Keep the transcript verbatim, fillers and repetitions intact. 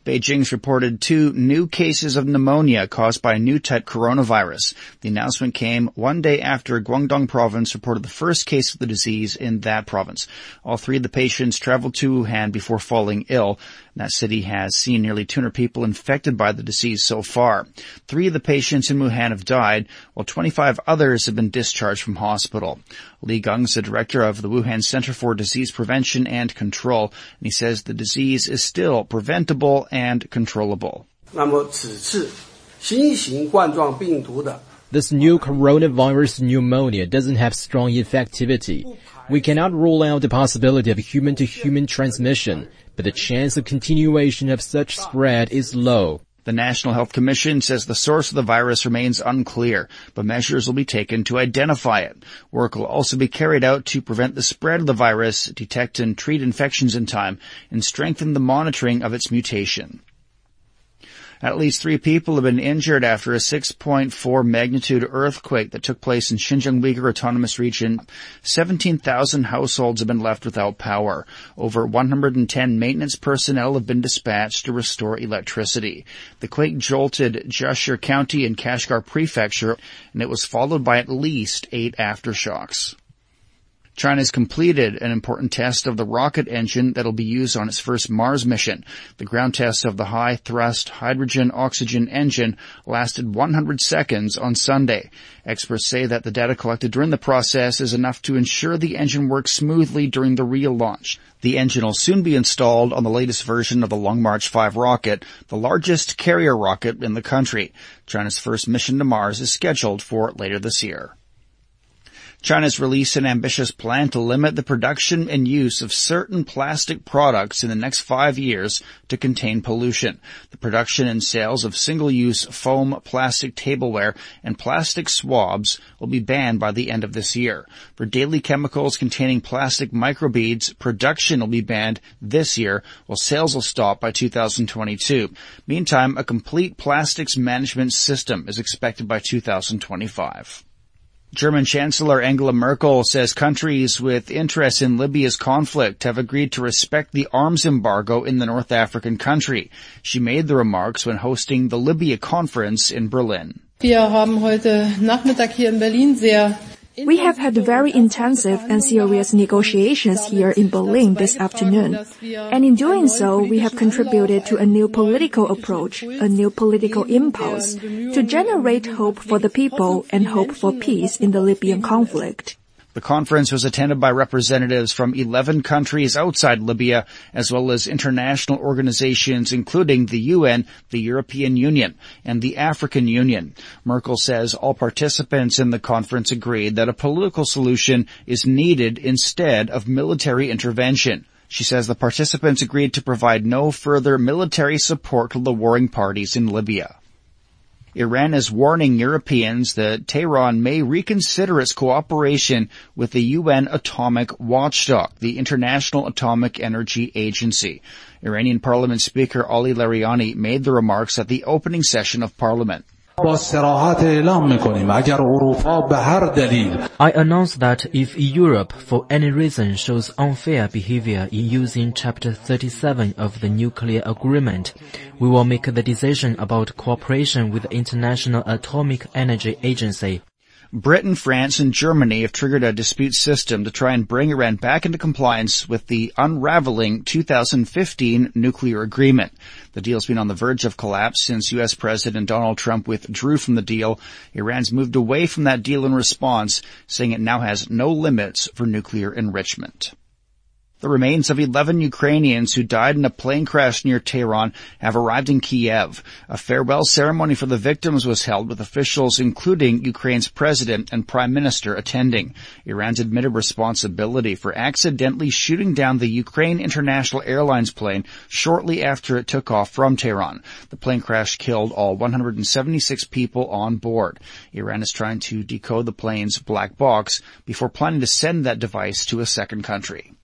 Beijing's reported two new cases of pneumonia caused by a new type coronavirus. The announcement came one day after Guangdong province reported the first case of the disease in that province. All three of the patients traveled to Wuhan before falling ill. That city has seen nearly two hundred people infected by the disease so far. Three of the patients in Wuhan have died, while twenty-five others have been discharged from hospital. Li Gang is the director of the Wuhan Center for Disease Prevention and Control, and he says the disease is still preventable and controllable. This new coronavirus pneumonia doesn't have strong infectivity. We cannot rule out the possibility of human-to-human transmission, but the chance of continuation of such spread is low. The National Health Commission says the source of the virus remains unclear, but measures will be taken to identify it. Work will also be carried out to prevent the spread of the virus, detect and treat infections in time, and strengthen the monitoring of its mutation. At least three people have been injured after a six point four magnitude earthquake that took place in Xinjiang Uyghur Autonomous Region. seventeen thousand households have been left without power. Over one hundred ten maintenance personnel have been dispatched to restore electricity. The quake jolted Jiashir County and Kashgar Prefecture, and it was followed by at least eight aftershocks. China's completed an important test of the rocket engine that will be used on its first Mars mission. The ground test of the high-thrust hydrogen-oxygen engine lasted one hundred seconds on Sunday. Experts say that the data collected during the process is enough to ensure the engine works smoothly during the real launch. The engine will soon be installed on the latest version of the Long March five rocket, the largest carrier rocket in the country. China's first mission to Mars is scheduled for later this year. China's released an ambitious plan to limit the production and use of certain plastic products in the next five years to contain pollution. The production and sales of single-use foam plastic tableware and plastic swabs will be banned by the end of this year. For daily chemicals containing plastic microbeads, production will be banned this year, while sales will stop by two thousand twenty-two. Meantime, a complete plastics management system is expected by two thousand twenty-five. German Chancellor Angela Merkel says countries with interests in Libya's conflict have agreed to respect the arms embargo in the North African country. She made the remarks when hosting the Libya conference in Berlin. Wir haben heute Nachmittag hier in Berlin sehr We have had very intensive and serious negotiations here in Berlin this afternoon. And in doing so, we have contributed to a new political approach, a new political impulse, to generate hope for the people and hope for peace in the Libyan conflict. The conference was attended by representatives from eleven countries outside Libya, as well as international organizations including the U N, the European Union, and the African Union. Merkel says all participants in the conference agreed that a political solution is needed instead of military intervention. She says the participants agreed to provide no further military support to the warring parties in Libya. Iran is warning Europeans that Tehran may reconsider its cooperation with the U N atomic watchdog, the International Atomic Energy Agency. Iranian Parliament Speaker Ali Larijani made the remarks at the opening session of Parliament. I announce that if Europe for any reason shows unfair behavior in using Chapter thirty-seven of the nuclear agreement, we will make the decision about cooperation with the International Atomic Energy Agency. Britain, France, and Germany have triggered a dispute system to try and bring Iran back into compliance with the unraveling two thousand fifteen nuclear agreement. The deal's been on the verge of collapse since U S President Donald Trump withdrew from the deal. Iran's moved away from that deal in response, saying it now has no limits for nuclear enrichment. The remains of eleven Ukrainians who died in a plane crash near Tehran have arrived in Kiev. A farewell ceremony for the victims was held with officials including Ukraine's president and prime minister attending. Iran's admitted responsibility for accidentally shooting down the Ukraine International Airlines plane shortly after it took off from Tehran. The plane crash killed all one hundred seventy-six people on board. Iran is trying to decode the plane's black box before planning to send that device to a second country.